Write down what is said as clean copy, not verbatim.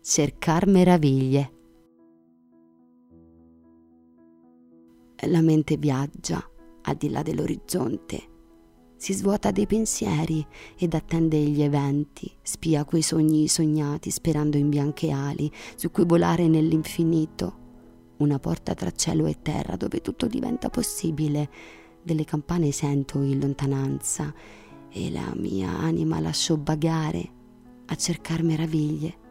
cercar meraviglie. La mente viaggia al di là dell'orizzonte, si svuota dei pensieri ed attende gli eventi, spia quei sogni sognati sperando in bianche ali su cui volare nell'infinito, una porta tra cielo e terra dove tutto diventa possibile. Delle campane sento in lontananza e la mia anima lascio vagare a cercar meraviglie.